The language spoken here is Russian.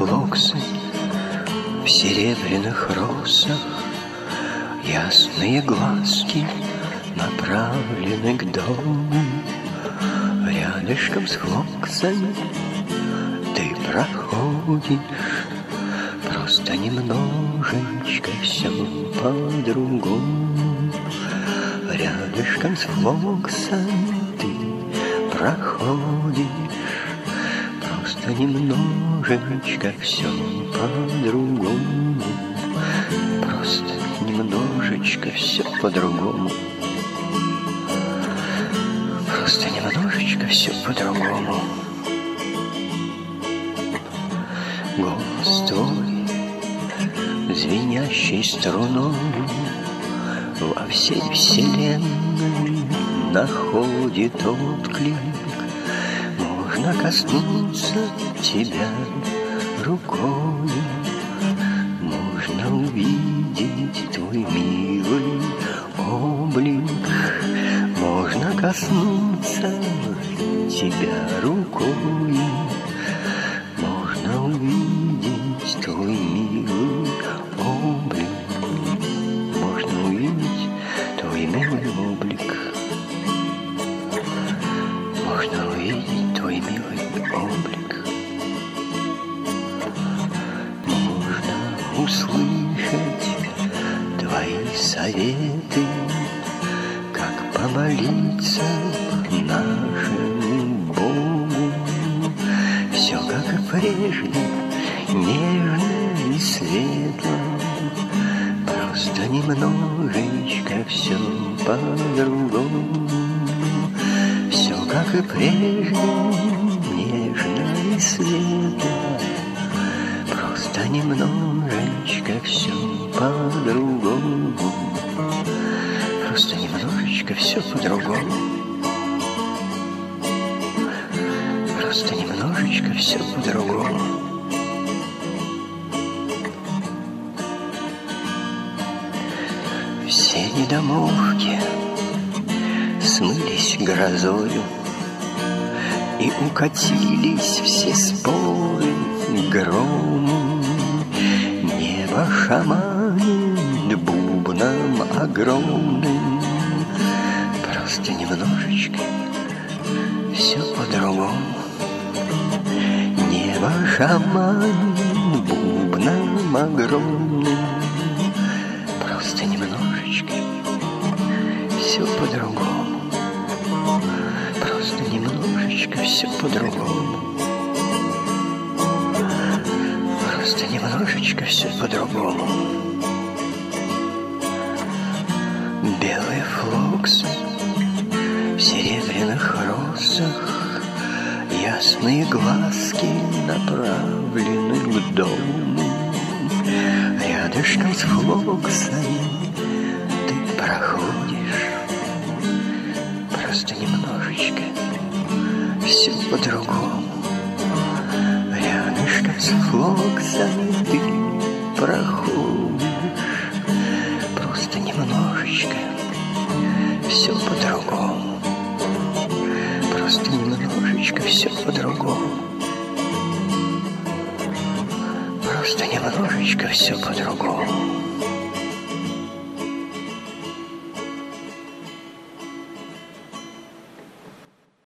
флоксы в серебряных росах, ясные глазки направлены к дому. Рядышком с флоксами ты проходишь, просто немножечко все по-другому. Рядышком с флоксами ты проходишь, просто немножечко все по-другому. Просто немножечко все по-другому. Просто немножечко все по-другому. Голос твой, звенящий струной, во всей вселенной находит отклик. Можно коснуться тебя рукой, можно увидеть твой милый облик. Можно коснуться тебя рукой, можно увидеть твой милый облик. Можно увидеть твой милый облик. Можно увидеть твой милый облик. Можно услышать твои советы, как помолиться нашему Богу. Все как и прежде, нежно и светло, просто немножечко все по-другому. Все как и прежде, нежно и светло, просто немножечко все по-другому. Просто немножечко все по-другому. Просто немножечко все по-другому. Все недомолвки смылись грозою, и укатились все споры громом. Небо шаманит бубном огромным. Просто немножечко все по-другому. Небо шаманит бубном огромным. Просто немножечко все по-другому. Просто немножечко все по-другому. Просто немножечко все по-другому. Белые флоксы в серебряных росах, ясные глазки направлены к дому. Рядышком с флоксами ты проходишь, просто немножечко все по-другому. Рядышком с флоксами ты проходишь, просто немножечко все по-другому. Просто немножечко все по-другому. Просто немножечко все по-другому.